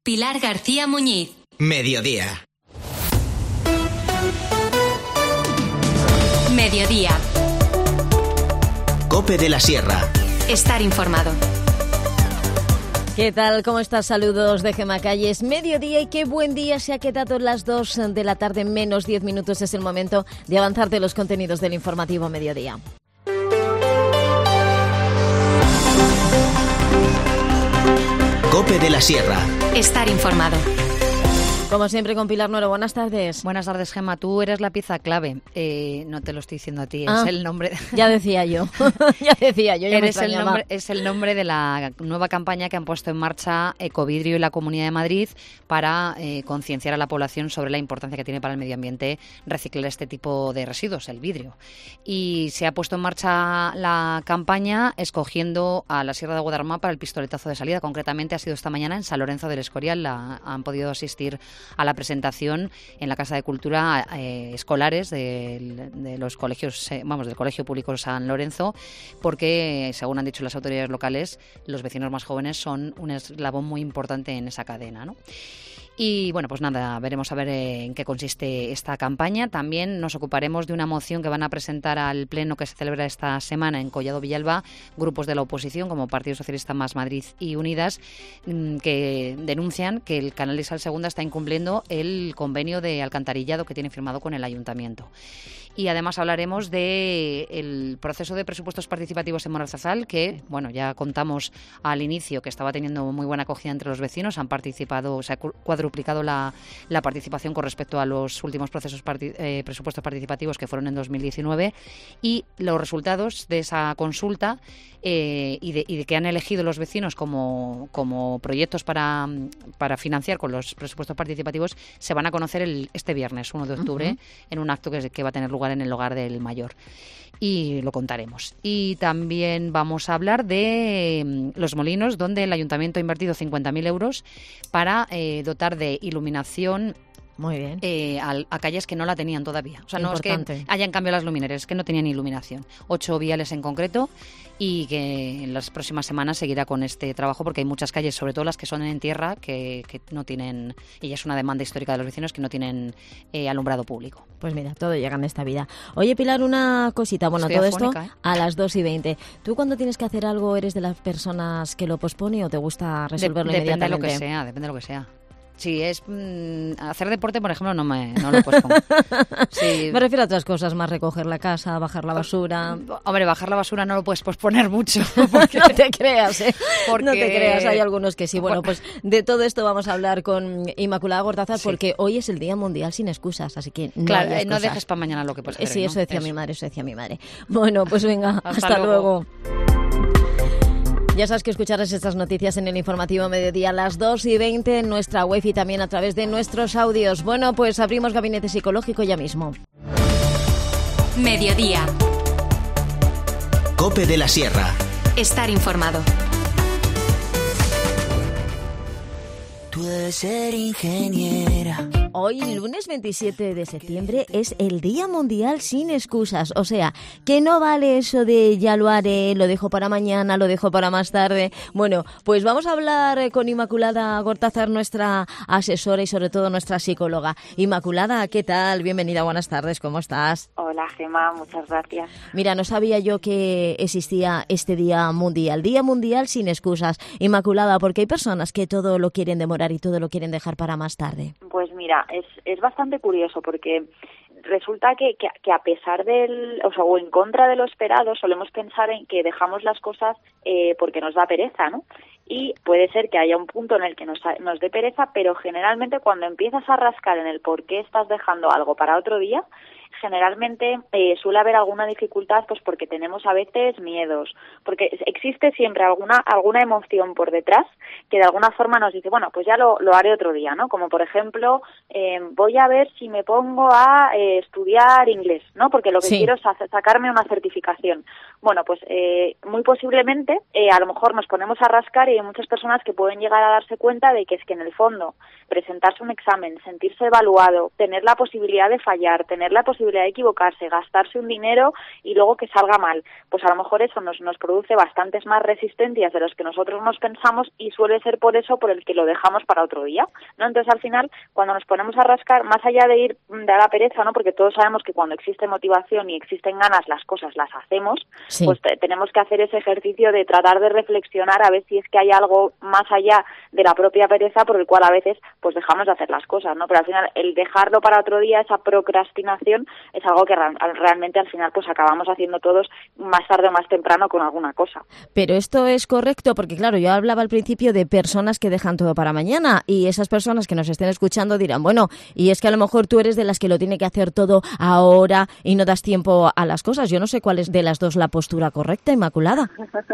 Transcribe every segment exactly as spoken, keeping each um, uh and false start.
Pilar García Muñiz. Mediodía. Mediodía. Cope de la Sierra. Estar informado. ¿Qué tal? ¿Cómo estás? Saludos de Gemma Calles. Mediodía y qué buen día se ha quedado las dos de la tarde, menos diez minutos. Es el momento de avanzar de los contenidos del informativo Mediodía. Cope de la Sierra. Estar informado. Como siempre con Pilar Nuero, buenas tardes. Buenas tardes, Gemma. Tú eres la pieza clave. Eh, no te lo estoy diciendo a ti, ah, es el nombre. Ya decía yo, ya decía yo. Ya eres el nombre, es el nombre de la nueva campaña que han puesto en marcha Ecovidrio y la Comunidad de Madrid para eh, concienciar a la población sobre la importancia que tiene para el medio ambiente reciclar este tipo de residuos, el vidrio. Y se ha puesto en marcha la campaña escogiendo a la Sierra de Guadarrama para el pistoletazo de salida. Concretamente ha sido esta mañana en San Lorenzo del Escorial. La, han podido asistir a la presentación en la Casa de Cultura eh, escolares de, de los colegios, eh, vamos, del Colegio Público San Lorenzo, porque, según han dicho las autoridades locales, los vecinos más jóvenes son un eslabón muy importante en esa cadena, ¿no? Y bueno, pues nada, veremos a ver en qué consiste esta campaña. También nos ocuparemos de una moción que van a presentar al pleno que se celebra esta semana en Collado Villalba, grupos de la oposición como Partido Socialista Más Madrid y Unidas, que denuncian que el Canal de Sal Segunda está incumpliendo el convenio de alcantarillado que tiene firmado con el Ayuntamiento. Y además hablaremos del proceso de presupuestos participativos en Morarzazal, que, bueno, ya contamos al inicio que estaba teniendo muy buena acogida entre los vecinos. Han participado, se ha cuadruplicado la, la participación con respecto a los últimos procesos parti- eh, presupuestos participativos que fueron en dos mil diecinueve. Y los resultados de esa consulta eh, y, de, y de que han elegido los vecinos como, como proyectos para, para financiar con los presupuestos participativos se van a conocer el, este viernes, uno de octubre, uh-huh. en un acto que, que va a tener lugar en el hogar del mayor, y lo contaremos. Y también vamos a hablar de Los Molinos, donde el Ayuntamiento ha invertido cincuenta mil euros para eh, dotar de iluminación Muy bien. Eh, a, a calles que no la tenían todavía. O sea, no es que hayan cambiado las luminarias, es que no tenían iluminación. Ocho viales en concreto, y que en las próximas semanas seguirá con este trabajo, porque hay muchas calles, sobre todo las que son en tierra, que, que no tienen, y ya es una demanda histórica de los vecinos, que no tienen eh, alumbrado público. Pues mira, todo llega en esta vida. Oye, Pilar, una cosita. Bueno, Estoy todo afónica, esto ¿eh? a las dos y veinte. ¿Tú cuando tienes que hacer algo eres de las personas que lo pospone o te gusta resolverlo de, inmediatamente? Depende de lo que sea, depende de lo que sea. Si es mmm, hacer deporte, por ejemplo, no me no lo pospongo. Sí. Me refiero a otras cosas, más recoger la casa, bajar la basura. Hombre, bajar la basura no lo puedes posponer mucho. Porque no te creas, ¿eh? Porque... No te creas, hay algunos que sí. Bueno, pues de todo esto vamos a hablar con Inmaculada Gortázar, sí. Porque hoy es el Día Mundial sin excusas, así que no Claro, hay no dejes para mañana lo que puedes querer, Sí, eso ¿no? decía eso. mi madre, eso decía mi madre. Bueno, pues venga, hasta, hasta luego. luego. Ya sabes que escucharás estas noticias en el informativo Mediodía a las dos y veinte en nuestra web y también a través de nuestros audios. Bueno, pues abrimos Gabinete Psicológico ya mismo. Mediodía. Cope de la Sierra. Estar informado. Tú debes ser ingeniera. Hoy, lunes veintisiete de septiembre, es el Día Mundial sin excusas. O sea, que no vale eso de ya lo haré, lo dejo para mañana, lo dejo para más tarde. Bueno, pues vamos a hablar con Inmaculada Gortázar, nuestra asesora y sobre todo nuestra psicóloga. Inmaculada, ¿qué tal? Bienvenida, buenas tardes, ¿cómo estás? Hola, Gemma, muchas gracias. Mira, no sabía yo que existía este Día Mundial, Día Mundial sin excusas. Inmaculada, porque hay personas que todo lo quieren demorar y todo lo quieren dejar para más tarde. Pues mira, es, es bastante curioso porque resulta que, que, que a pesar del, o sea, o en contra de lo esperado, solemos pensar en que dejamos las cosas eh, porque nos da pereza, ¿no? Y puede ser que haya un punto en el que nos, nos dé pereza, pero generalmente cuando empiezas a rascar en el por qué estás dejando algo para otro día, generalmente eh, suele haber alguna dificultad, pues porque tenemos a veces miedos, porque existe siempre alguna alguna emoción por detrás que de alguna forma nos dice, bueno, pues ya lo, lo haré otro día, ¿no? Como por ejemplo, eh, voy a ver si me pongo a eh, estudiar inglés, ¿no? Porque lo que sí. quiero es hacer, sacarme una certificación. Bueno, pues eh, muy posiblemente eh, a lo mejor nos ponemos a rascar y hay muchas personas que pueden llegar a darse cuenta de que es que en el fondo presentarse un examen, sentirse evaluado, tener la posibilidad de fallar, tener la posibilidad posibilidad de equivocarse, gastarse un dinero y luego que salga mal. Pues a lo mejor eso nos, nos produce bastantes más resistencias de los que nosotros nos pensamos y suele ser por eso por el que lo dejamos para otro día, ¿no? Entonces al final, cuando nos ponemos a rascar, más allá de ir de a la pereza, ¿no? Porque todos sabemos que cuando existe motivación y existen ganas, las cosas las hacemos, sí. Pues te, tenemos que hacer ese ejercicio de tratar de reflexionar a ver si es que hay algo más allá de la propia pereza por el cual a veces pues dejamos de hacer las cosas, ¿no? Pero al final el dejarlo para otro día, esa procrastinación, es algo que ra- realmente al final pues acabamos haciendo todos más tarde o más temprano con alguna cosa. Pero esto es correcto porque claro, yo hablaba al principio de personas que dejan todo para mañana y esas personas que nos estén escuchando dirán, bueno, y es que a lo mejor tú eres de las que lo tiene que hacer todo ahora y no das tiempo a las cosas. Yo no sé cuál es de las dos la postura correcta, Inmaculada.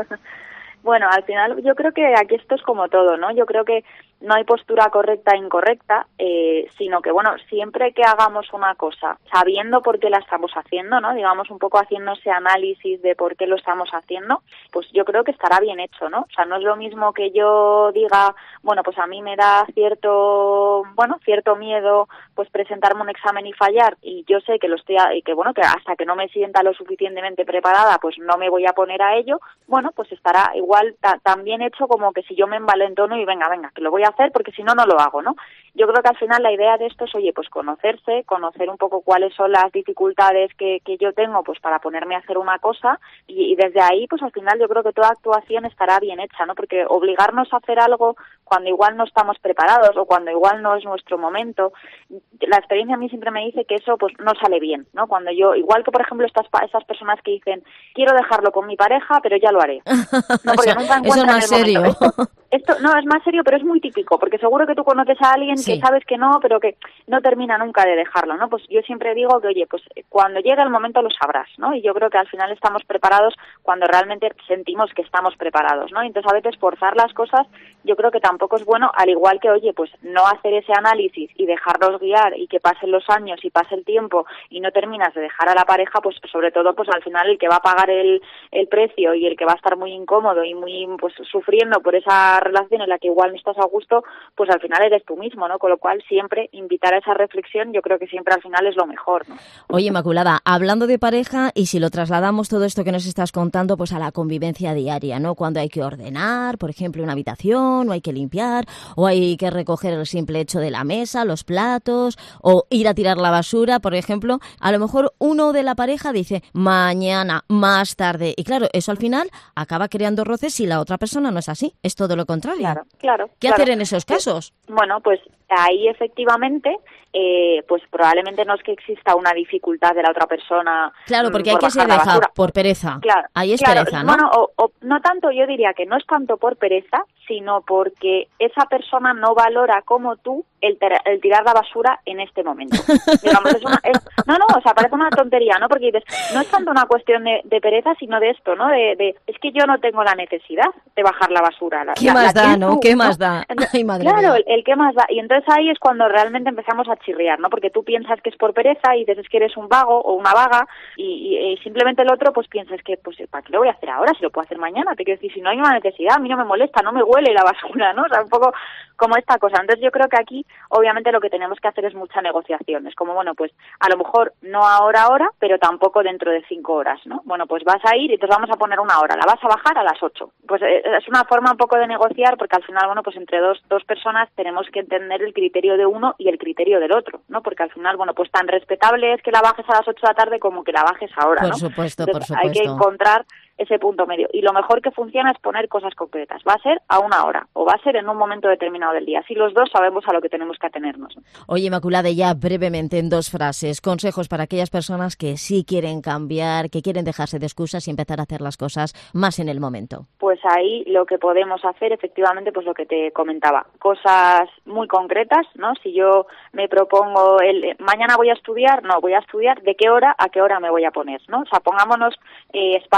Bueno, al final yo creo que aquí esto es como todo, ¿no? Yo creo que no hay postura correcta e incorrecta, eh, sino que, bueno, siempre que hagamos una cosa, sabiendo por qué la estamos haciendo, ¿no? Digamos, un poco haciendo ese análisis de por qué lo estamos haciendo, pues yo creo que estará bien hecho, ¿no? O sea, no es lo mismo que yo diga, bueno, pues a mí me da cierto, bueno, cierto miedo, pues presentarme un examen y fallar, y yo sé que lo estoy, y que, bueno, que hasta que no me sienta lo suficientemente preparada, pues no me voy a poner a ello, bueno, pues estará igual ta- tan bien hecho como que si yo me envalentono y venga, venga, que lo voy a hacer porque si no, no lo hago, ¿no? Yo creo que al final la idea de esto es, oye, pues conocerse, conocer un poco cuáles son las dificultades que, que yo tengo pues para ponerme a hacer una cosa y, y desde ahí, pues al final yo creo que toda actuación estará bien hecha, ¿no? Porque obligarnos a hacer algo cuando igual no estamos preparados o cuando igual no es nuestro momento, la experiencia a mí siempre me dice que eso pues no sale bien, ¿no? Cuando yo, igual que por ejemplo estas esas personas que dicen, quiero dejarlo con mi pareja, pero ya lo haré. No, porque nunca encuentran eso no es el serio. momento. Esto, esto no es más serio, pero es muy típico, porque seguro que tú conoces a alguien sí. que sabes que no, pero que no termina nunca de dejarlo, ¿no? Pues yo siempre digo que, oye, pues cuando llegue el momento lo sabrás, ¿no? Y yo creo que al final estamos preparados cuando realmente sentimos que estamos preparados, ¿no? Y entonces a veces forzar las cosas yo creo que tampoco es bueno, al igual que, oye, pues no hacer ese análisis y dejarlos guiar y que pasen los años y pase el tiempo y no terminas de dejar a la pareja, pues sobre todo, pues al final el que va a pagar el, el precio y el que va a estar muy incómodo y muy, pues sufriendo por esa relación en la que igual no estás a gusto, pues al final eres tú mismo, ¿no? Con lo cual siempre invitar a esa reflexión yo creo que siempre al final es lo mejor, ¿no? Oye, Inmaculada, hablando de pareja y si lo trasladamos todo esto que nos estás contando pues a la convivencia diaria, ¿no? Cuando hay que ordenar, por ejemplo, una habitación, o hay que limpiar, o hay que recoger el simple hecho de la mesa, los platos, o ir a tirar la basura, por ejemplo, a lo mejor uno de la pareja dice mañana, más tarde, y claro, eso al final acaba creando roces si la otra persona no es así, es todo lo contrario. Claro, claro. ¿Qué claro. hacer en esos casos? Bueno, pues ahí efectivamente, eh, pues probablemente no es que exista una dificultad de la otra persona. Claro, porque hay por que se bajar la deja basura. por pereza. Claro, ahí es claro, pereza, ¿no? Bueno, o, o, no tanto, yo diría que no es tanto por pereza, sino porque esa persona no valora como tú el, ter- el tirar la basura en este momento. Digamos, es una, es, no, no, o sea, parece una tontería, ¿no? Porque dices, no es tanto una cuestión de, de pereza, sino de esto, ¿no? De, de, es que yo no tengo la necesidad de bajar la basura. La, ¿Qué la, más la da, no? tú, ¿Qué ¿no? más da? Ay, madre claro, mía. el, el qué más da. Y entonces ahí es cuando realmente empezamos a chirriar, ¿no? Porque tú piensas que es por pereza y dices que eres un vago o una vaga y, y, y simplemente el otro pues piensas que, pues, ¿para qué lo voy a hacer ahora? Si lo puedo hacer mañana. Te quiero decir, si no hay una necesidad, a mí no me molesta, no me huele la basura, ¿no? O sea, un poco como esta cosa. Entonces yo creo que aquí, obviamente, lo que tenemos que hacer es mucha negociación. Es como, bueno, pues a lo mejor no ahora, ahora, pero tampoco dentro de cinco horas, ¿no? Bueno, pues vas a ir y te vamos a poner una hora. La vas a bajar a las ocho. Pues eh, es una forma un poco de negociar porque al final, bueno, pues entre dos, dos personas tenemos que entender el criterio de uno y el criterio del otro, ¿no? Porque al final, bueno, pues tan respetable es que la bajes a las ocho de la tarde como que la bajes ahora, ¿no? Por supuesto, Entonces, por supuesto. hay que encontrar ese punto medio. Y lo mejor que funciona es poner cosas concretas. Va a ser a una hora o va a ser en un momento determinado del día. Así los dos sabemos a lo que tenemos que atenernos. Oye, Inmaculada, ya brevemente en dos frases, consejos para aquellas personas que sí quieren cambiar, que quieren dejarse de excusas y empezar a hacer las cosas más en el momento. Pues ahí lo que podemos hacer, efectivamente, pues lo que te comentaba, cosas muy concretas, ¿no? Si yo me propongo el mañana voy a estudiar, no, voy a estudiar, ¿de qué hora a qué hora me voy a poner, ¿no? O sea, pongámonos eh, espacios,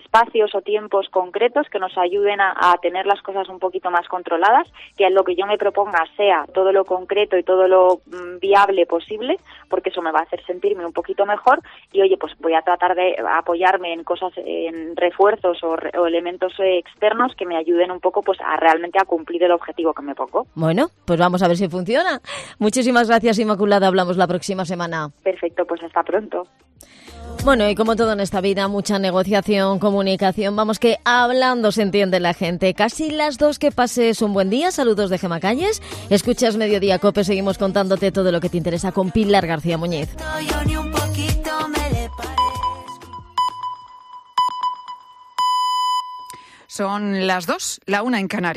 espacios o tiempos concretos que nos ayuden a, a tener las cosas un poquito más controladas, que lo que yo me proponga sea todo lo concreto y todo lo mm, viable posible, porque eso me va a hacer sentirme un poquito mejor y, oye, pues voy a tratar de apoyarme en cosas, en refuerzos o, re, o elementos externos que me ayuden un poco pues a realmente a cumplir el objetivo que me pongo. Bueno, pues vamos a ver si funciona. Muchísimas gracias, Inmaculada. Hablamos la próxima semana. Perfecto, pues hasta pronto. Bueno, y como todo en esta vida, mucha negociación, comunicación. Vamos, que hablando se entiende la gente. Casi las dos, que pases un buen día. Saludos de Gemma Calles. Escuchas Mediodía Cope. Seguimos contándote todo lo que te interesa con Pilar García Muñiz. Son las dos, la una en Canarias.